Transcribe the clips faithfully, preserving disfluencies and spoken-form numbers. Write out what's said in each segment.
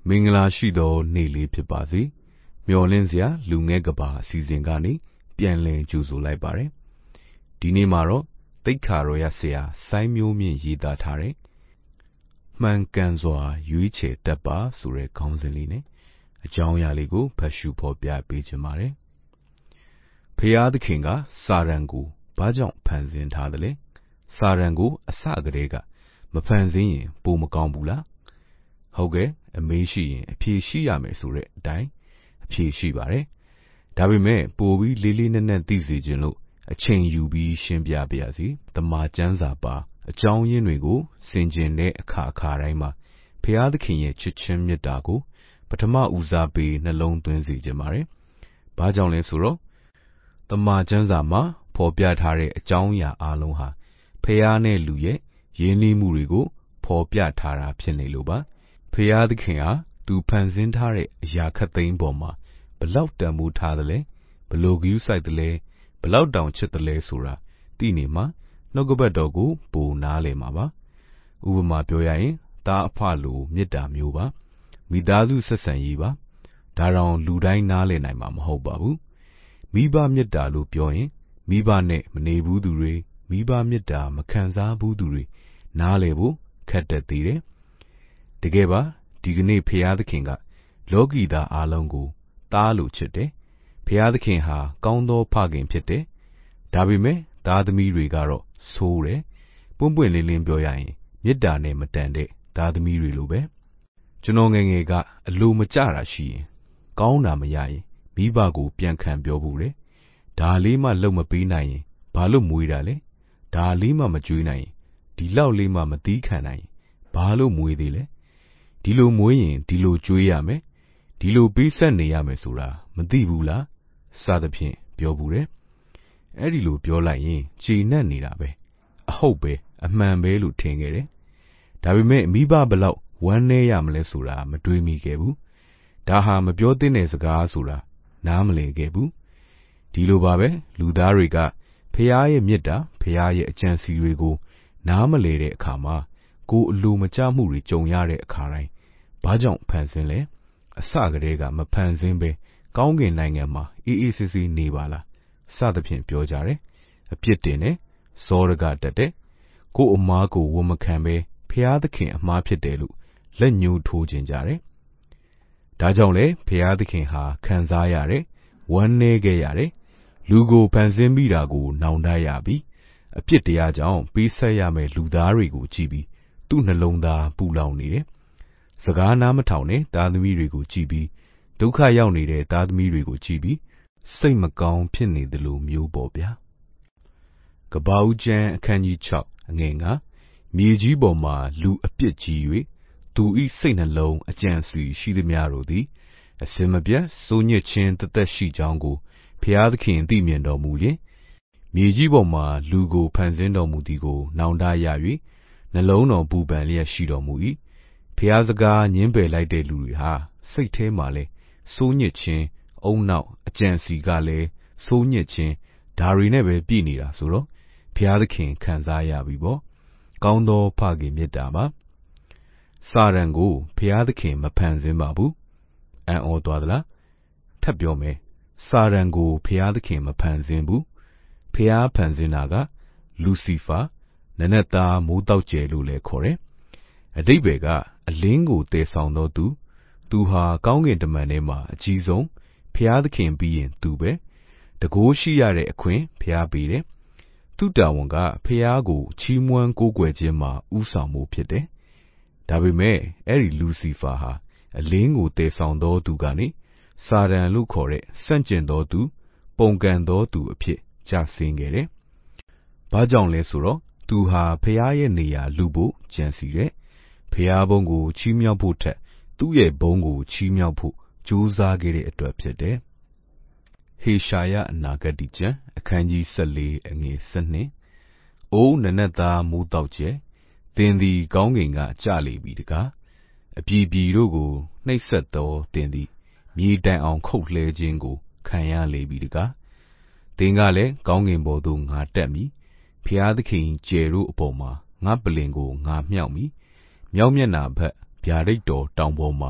မင်္ဂလာရှိသောနေ့လေးဖြစ်ပါစေမျှော်လင့်စရာလူငယ်ကဘာအစီအစဉ်ကနေပြန်လည်ကြိုဆိုလိုက်ပါတယ်ဒီနေ့မှာတော့သိက္ခာတော်ရဆရာစိုင်းမျိုးမြင့်ရေးသားထားတဲ့မှန်ကန်စွာရွေးချယ်တတ်ပါဆိုတဲ့ခေါင်းစဉ်လေးနဲ့အကြောင်းအရာလေးကိုဖတ်ရှုဖော်ပြပေးချင်ပါတယ်ဖျားသခင်ကစာရန်ကိုဘာကြောင့်ဖန်ဆင်းထားသလဲစာရန်ကိုအစကတည်းကမဖန်ဆင်းရင်ပိုမကောင်းဘူးလားဟုတ်ကဲ့အမေးရှိရင်အဖြေရှိရမယ်ဆိုတဲ့အတိုင်းအဖြေရှိပါတယ်ဒါပေမဲ့ပိုပြီးလေးလေးနက်နက်သိစေခြင်းလို့အချိန်ယူပြီးရှင်းပြပါရစေတမန်ကျမ်းစာပါအကြောင်းရင်းတွေကိုစင်ကြင်တဲ့အခါအခါတိုင်းမှာဖျားသခင်ရဲ့ချစ်ချင်းမေတ္တာကိုပထမဦးစားပေးနှလုံးသွင်းစေခြင်းပါတယ်ဘာကြောင့်လဲဆိုတော့တမန်ကျမ်းစာမှာဖော်ပြထားတဲ့အကြောင်းအရာအလုံးဟာဖျားနဲ့လူရဲ့ယဉ်ကျေးမှုတွေကိုဖော်ပြထားတာဖြစ်နေလို့ပါဖျားသခင်ဟာသူဖန်ဆင်းထားတဲ့အရာခတ်သိမ်းပေါ်မှာဘလောက်တန်ဖိုးထားသလဲဘလို့ဂရုစိုက်သလဲဘလောက်တောင်ချစ်သလဲဆိုတာသိနေမှာနှုတ်ကပတ်တော်ကိုပိုနားလည်မှာပါဥပမာပြောရရင်သားအဖလိုမေတ္တာမျိုးပါမိသားစုဆက်ဆံရေးပါဒါတောင်လူတိုင်းနားလည်နိုင်မှာမဟုတ်ပါဘူးမိဘမေတ္တာလို့ပြောရင်မိဘနဲ့မနေဘူးသူတွေမိဘမေတ္တာမခံစားဘူးသူတွေနားလည်ဖို့ခက်တတ်သေးတယ်တကယ်ပါဒီကနေ့ဖျားသခင်ကလောကီသားအလုံးကိုသားလို့ချစ်တယ်ဖျားသခင်ဟာကောင်းသောဖခင်ဖြစ်တယ်ဒါပေမဲ့သားသမီးတွေကတော့ဆိုးတယ်ပွန့်ပွန့်လင်းလင်းပြောရရင်မေတ္တာနဲ့မတန်တဲ့သားသမီးတွေလိုပဲကျွန်တော်ငယ်ငယ်ကအလိုမကျတာရှိရင်ကောင်းတာမရရင်မိဘကိုပြန်ခံပြောဖို့တယ်ဒါလေးမှလုံမပေးနိုင်ရင်ဘာလို့မွေးတာလဲဒါလေးမှမကြွေးနိုင်ရင်ဒီလောက်လေးမှမသီးခံနိုင်ရင်ဘာလို့မွေးသေးလဲဒီလိုမွေးရင်ဒီလိုကြွေးရမယ်ဒီလိုပေးဆက်နေရမယ်ဆိုတာမသိဘူးလားစသဖြင့်ပြောဘူးတယ်အဲ့ဒီလိုပြောလိုက်ရင်ခြေနှက်နေတာပဲအဟုတ်ပဲအမှန်ပဲလို့ထင်ခဲ့တယ်ဒါပေမဲ့မိဘဘလောက်ဝမ်းနည်းရမလဲဆိုတာမတွေးမိခဲ့ဘူးဒါဟာမပြောသင့်တဲ့စကားဆိုတာနားမလည်ခဲ့ဘူးဒီလိုပါပဲလူသားတွေကဖျားရဲ့မေတ္တာဖျားရဲ့အကြံစီတွေကိုနားမလည်တဲ့အခါမှာကိုယ်အလိုမကျမှုတွေကြုံရတဲ့အခါတိုင်းဘာကြောင့်ဖန်ဆင်းလဲအစကတည်းကမဖန်ဆင်းပဲကောင်းကင်နိုင်ငံမှာအေးအေးဆေးဆေးနေပါလားစသဖြင့်ပြောကြတယ်အပြစ်တင်တယ်စောရကတက်တယ်ကိုယ်အမားကိုဝန်မခံပဲဖျားသခင်အမားဖြစ်တယ်လို့လက်ညှိုးထိုးခြင်းကြတယ်ဒါကြောင့်လေဖျားသခင်ဟာခံစားရတယ်ဝမ်းနည်းခဲ့ရတယ်လူကိုဖန်ဆင်းမိတာကိုနောင်တရပြီအပြစ်တရားကြောင့်ပေးဆက်ရမယ့်လူသားတွေကိုကြည့်ပြီးသူ့နှလုံးသားပူလောင်နေတယ်စကားနားမထောင်တဲ့သားသမီးတွေကိုကြည့်ပြီးဒုက္ခရောက်နေတဲ့သားသမီးတွေကိုကြည့်ပြီးစိတ်မကောင်းဖြစ်နေတယ်လို့မျိုးပေါ့ဗျာကပ္ပဦးကျမ်းအခန်းကြီး၆အငယ်ငါမြေကြီးပေါ်မှာလူအပြစ်ကြီး၍သူ၏စိတ်နှလုံးအကြံစီရှိသည်များတို့သည်အစင်မပြတ်စိုးညစ်ခြင်းတသက်ရှိကြောင်းကိုဖျားသခင်သိမြင်တော်မူလျင်မြေကြီးပေါ်မှာလူကိုဖန်ဆင်းတော်မူသည်ကိုနောင်တရ၍နှလုံးတော်ပူပန်လျက်ရှိတော်မူ၏ဖျားစကားညင်းပယ်လိုက်တဲ့လူတွေဟာစိတ်ထဲမှာလဲစိုးညစ်ခြင်းအုံနောက်အကြံစီကလည်းစိုးညစ်ခြင်းဒါတွေနဲ့ပဲပြည့်နေတာဆိုတော့ဖျားသခင်ခံစားရပြီပေါ့ကောင်းသောဖခင်မေတ္တာပါစာရန်ကိုဖျားသခင်မဖန်ဆင်းပါဘူးအံ့ဩသွားသလားထပ်ပြောမယ်စာရန်ကိုဖျားသခင်မဖန်ဆင်းဘူးဖျားဖန်ဆင်းတာကလူစီဖာနနက်သားမိုးတောက်ကျယ်လို့လည်းခေါ်တယ်အဓိပ္ပာယ်ကအလင်းကိုတည်ဆောင်သောသူသူဟာကောင်းကင်တမန်ထဲမှာအကြီးဆုံးဖျားသခင်ပြီးရင်သူပဲတကိုးရှိရတဲ့အခွင့်ဖျားပေးတယ်သူ့တာဝန်ကဖျားကိုချီးမွမ်းကိုးကွယ်ခြင်းမှာဥဆောင်မှုဖြစ်တယ်ဒါပေမဲ့အဲ့ဒီလူစီဖာဟာအလင်းကိုတည်ဆောင်သောသူကနေစာရန်လို့ခေါ်တဲ့စန့်ကျင်သောသူပုန်ကန်သောသူအဖြစ်ကျဆင်းခဲ့တယ်ဘာကြောင့်လဲဆိုတော့သူဟာဖျားရဲ့နေရာလူဖို့ကြံစီတယ်ဖျားဘုန်းကိုချီးမြှောက်ဖို့ထက်သူ့ရဲ့ဘုန်းကိုချီးမြှောက်ဖို့ကြိုးစားခဲ့တဲ့အတွက်ဖြစ်တယ်ဟေရှာယအနာဂတ်ကျမ်းအခန်းကြီး၁၄အငယ်၁၂အိုးနနက်သားမိုးတောက်ကျယ်သင်သည်ကောင်းကင်ကကြလေပြီတကားအပြည်ပြည်တို့ကိုနှိပ်စက်သောသင်သည်မြေတိုင်အောင်ခုတ်လှဲခြင်းကိုခံရလေပြီတကားသင်ကလည်းကောင်းကင်ဘုံသို့ငါတက်မည်ဖျားသခင်ကျယ်တို့အပေါ်မှာငါပလင်ကိုငါမြှောက်မည်မြောက်မျက်နှာဘက်ဗျာဒိတ်တော်တောင်ပေါ်မှာင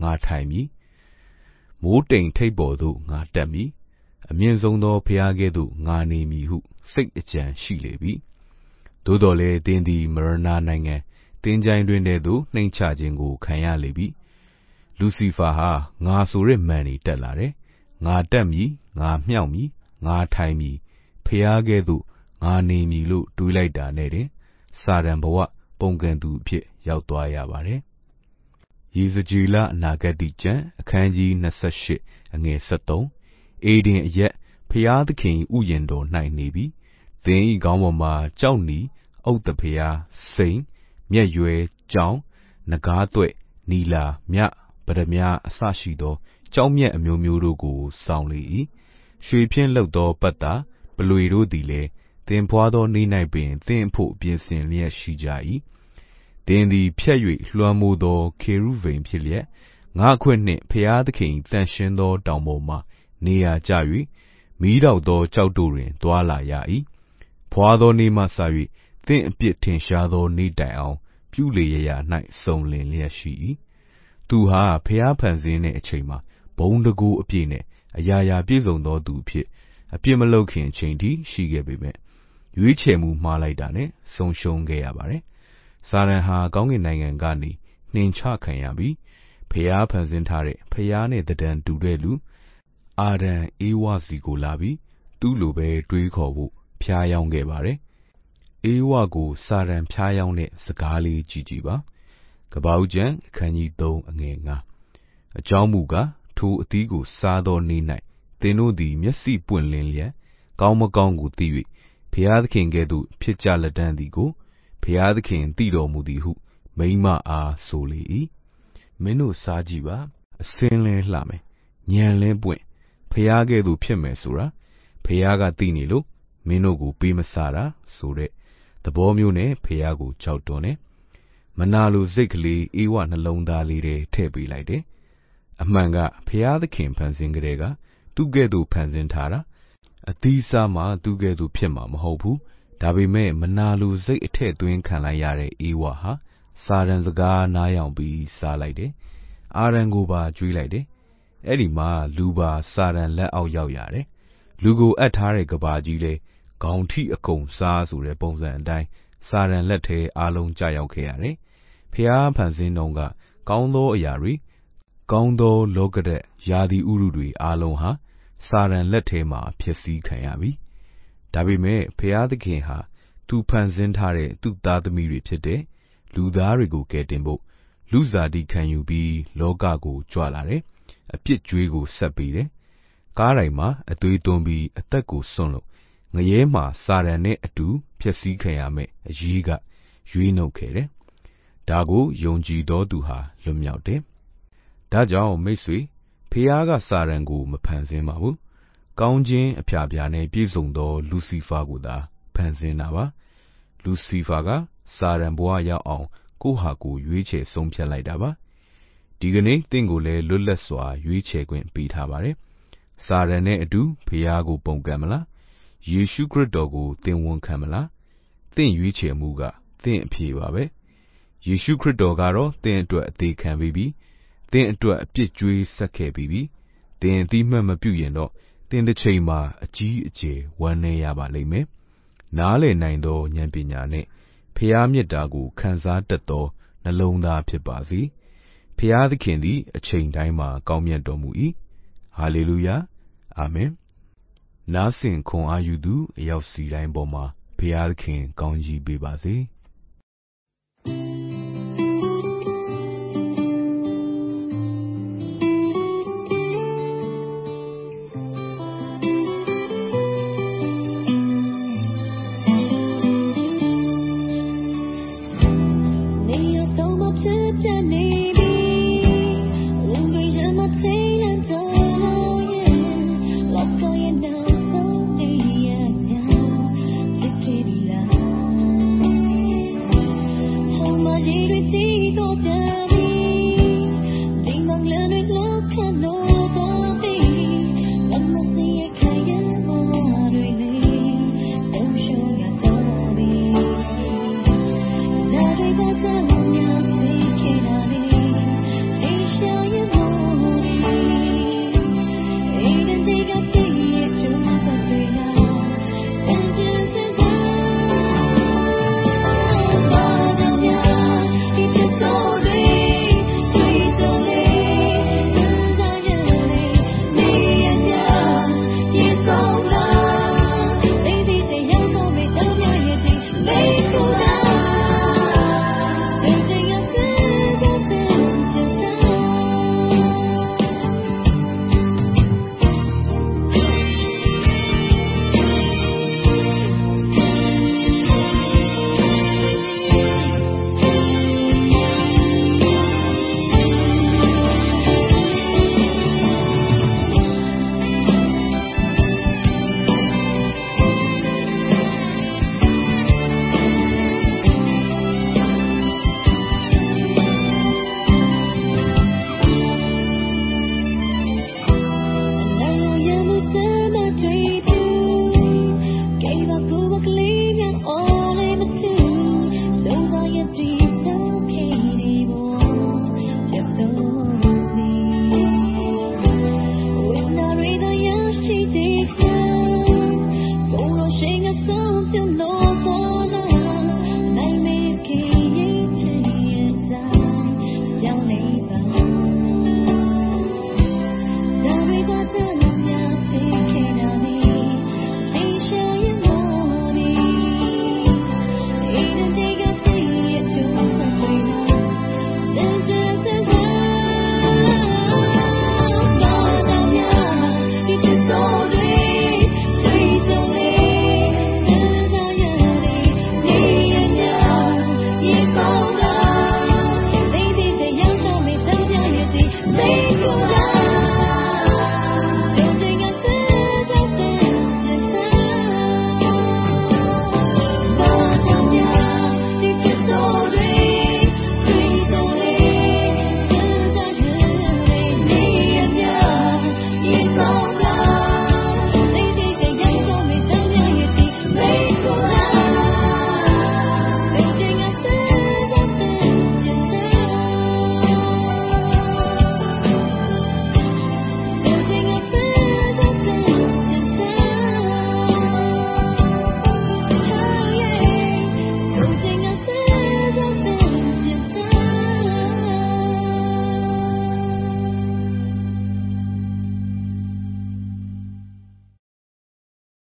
ငါထိုင်မည်မိုးတိမ်ထိပ်ပေါ်သို့ငါတက်မည်အမြင့်ဆုံးသောဖျားကဲ့သို့ငါနေမည်ဟုစိတ်အကြံရှိလေပြီသို့တော်လည်းသင်သည်မရဏနိုင်ငံတင်းကြိုင်တွင်တည်းသို့နှိမ့်ချခြင်းကိုခံရလေပြီလူစီဖာဟာငါဆိုတဲ့မန်နေတက်လာတယ်ငါတက်မည်ငါမြောက်မည်ငါထိုင်မည်ဖျားကဲ့သို့ငါနေမည်လို့တွေးလိုက်တာနဲ့တင်စာတန်ဘဝပုံကံသူအဖြစ်ရောက်သွားရပါတယ်ယေဇကျေလအနာဂတ်ကျမ်းအခန်းကြီးနှစ်ဆယ့်ရှစ်အငယ်ဆယ့်သုံးအေဒင်အရက်ဖျားသခင်ဥယျာဉ်တော်၌နေပြီသင်၏ခေါင်းပေါ်မှာကြောက်နီဥဒ္ဒဖျားစိန်မျက်ရွယ်ကြောင်နဂါးသွဲ့နီလာမြပရမအစရှိသောကြောက်မြက်အမျိုးမျိုးတို့ကိုဆောင်လေ၏ရွှေဖြင့်လှုပ်သောပတ်တာပလွေတို့သည်လည်းသင်ဖွာသောနေ့၌ပင်သင်ဖို့ပြင်ဆင်လျက်ရှိကြ၏သင်သည်ဖြတ်၍လွှမ်းမိုးသောခေရုဗိမ်ဖြစ်လျက်ငါခွင့်နှင့်ဖျားသခင်တန်ရှင်းသောတောင်ပေါ်မှနေရာကျ၍မီးတောက်သောကြောက်တို့တွင်သွာလာရ၏ဖွာသောနေ့မှစ၍သင်အပြစ်ထင်ရှားသောနေ့တိုင်အောင်ပြုလေရရာ၌စုံလင်လျက်ရှိ၏သူဟာဖျားဖန်ဆင်းတဲ့အချိန်မှာဘုံတကူအပြည့်နဲ့အရာရာပြည့်စုံသောသူအဖြစ်အပြစ်မလုပ်ခင်အချိန်ထိရှိခဲ့ပေမဲ့ရွေးချယ်မှုမှားလိုက်တာနဲ့ဆုံးရှုံးခဲ့ရပါတယ်စာရန်ဟာကောင်းကင်နိုင်ငံကနေနှင်ချခံရပြီးဖျားဖန်ဆင်းထားတဲ့ဖျားနဲ့တဒံတူတဲ့လူအာဒံအေဝါစီကိုလာပြီးသူ့လိုပဲတွေးခေါ်ဖို့ဖျားယောင်းခဲ့ပါတယ်အေဝါကိုစာရန်ဖျားယောင်းတဲ့စကားလေးကြည့်ကြည့်ပါကပ္ပဦးကျမ်းအခန်းကြီးသုံးအငယ်ငါအကြောင်းမူကားထိုအသီးကိုစားသောနေ့၌သင်တို့သည်မျက်စိပွင့်လင်းလျက်ကောင်းမကောင်းကိုသိ၍ဖျားသခင်ကဲ့သို့ဖြစ်ကြလက်တန်းသည်ကိုဖျားသခင်သိတော်မူသည်ဟုမိန်းမအားဆိုလေ၏မင်းတို့စားကြည့်ပါအစင်းလဲလှမယ်ဉာဏ်လဲပွင့်ဖျားကဲ့သို့ဖြစ်မယ်ဆိုတာဖျားကသိနေလို့မင်းတို့ကိုပေးမစားတာဆိုတဲ့သဘောမျိုးနဲ့ဖျားကိုကြောက်တွန်းတယ်မနာလိုစိတ်ကလေးအေဝနှလုံးသားလေးထဲထည့်ပေးလိုက်တယ်အမှန်ကဖျားသခင်ဖန်ဆင်းကြတဲ့ကသူ့ကဲ့သို့ဖန်ဆင်းထားတာအသီးစားမှသူ့ကဲ့သို့ဖြစ်မှာမဟုတ်ဘူးဒါပေမဲ့မနာလိုစိတ်အထက်သွင်းခံလိုက်ရတဲ့အေဝါဟာစာရန်စကားနားယောင်ပြီးစားလိုက်တယ်အာရန်ကိုပါကျွေးလိုက်တယ်အဲ့ဒီမှာလူပါစာရန်လက်အောက်ရောက်ရတယ်လူကိုအပ်ထားတဲ့ကဘာကြီးလဲခေါင်းထိအကုန်စားဆိုတဲ့ပုံစံအတိုင်းစာရန်လက်ထဲအားလုံးကျရောက်ခဲ့ရတယ်ဖျားဖန်ဆင်းတော်ကကောင်းသောအရာတွေကောင်းသောလောကဓာတ်ယာဒီဥရုတွေအားလုံးဟာစာရန်လက်ထဲမှာဖြစ်စည်းခံရပြီဒါပေမဲ့ဖျားသခင်ဟာသူဖန်ဆင်းထားတဲ့သူ့သားသမီးတွေဖြစ်တဲ့လူသားတွေကိုကယ်တင်ဖို့လူစားတိခံယူပြီးလောကကိုကြွလာတယ်အပြစ်ကြွေးကိုဆက်ပေးတယ်ကားတိုင်းမှာအသွေးသွန်းပြီးအသက်ကိုစွန့်လို့ငရဲမှာစာရန်နဲ့အတူဖြစ်စည်းခံရမယ်အရေးကရွေးနှုတ်ခဲ့တယ်ဒါကိုယုံကြည်တော်သူဟာလွတ်မြောက်တယ်ဒါကြောင့်မိတ်ဆွေဖျားကစာရန်ကိုမဖန်ဆင်းပါဘူးကောင်းခြင်းအဖျားဖျားနဲ့ပြည့်စုံသောလူစီဖာကိုသာဖန်ဆင်းတာပါလူစီဖာကစာရန်ဘဝရောက်အောင်ကိုဟာကိုရွေးချယ်ဆုံးဖြတ်လိုက်တာပါဒီကနေ့တင့်ကိုလည်းလွတ်လပ်စွာရွေးချယ်ခွင့်ပေးထားပါတယ်စာရန်နဲ့အတူဖျားကိုပုန်ကန်မလားယေရှုခရစ်တော်ကိုသင်ဝန်ခံမလားသင်ရွေးချယ်မှုကသင်အဖြေပါပဲယေရှုခရစ်တော်ကတော့သင်အတွက်အသေးခံပြီးပြီသင်အတွက်အပြစ်ကြွေးဆက်ခဲ့ပြီးပြီသင်အတိမှတ်မပြုရင်တော့သင်တစ်ချိန်မှာအကြီးအကျယ်ဝမ်းနည်းရပါလိမ့်မယ်နားလည်နိုင်သောဉာဏ်ပညာနဲ့ဖျားမြတ်တာကိုခံစားတတ်သောနှလုံးသားဖြစ်ပါစေဖျားသခင်သည်အချိန်တိုင်းမှာကောင်းမြတ်တော်မူ၏ဟာလေလုယာအာမင်နားဆင်ခွန်အားယူသူအရောက်စီတိုင်းပေါ်မှာဖျားသခင်ကောင်းကြီးပေးပါစေနေရတော့မဖြစ်တဲ့နေ